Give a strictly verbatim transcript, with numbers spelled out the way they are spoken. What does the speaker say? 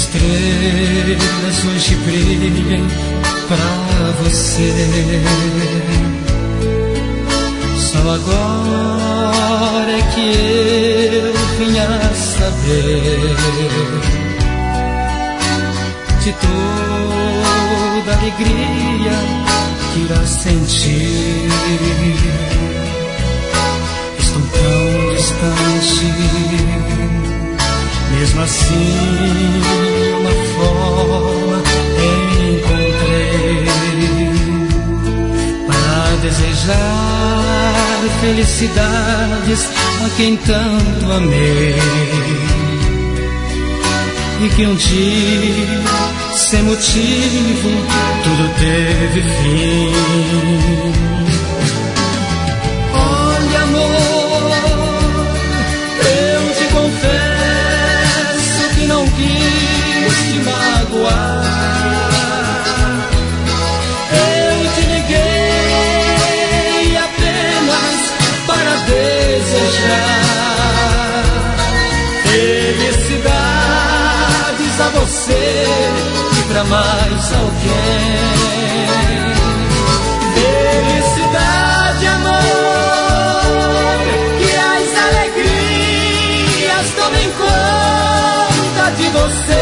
estrelas hoje brilhem pra você. Só agora é que eu vim a saber de toda alegria que irá sentir. Estou tão distante, mesmo assim uma forma encontrei para desejar felicidades a quem tanto amei, e que um dia, sem motivo, tudo teve fim. Olha, amor, eu te confesso que não quis te magoar. Eu te liguei apenas para desejar felicidades a você e pra mais alguém. Felicidade, amor, que as alegrias tomem conta de você.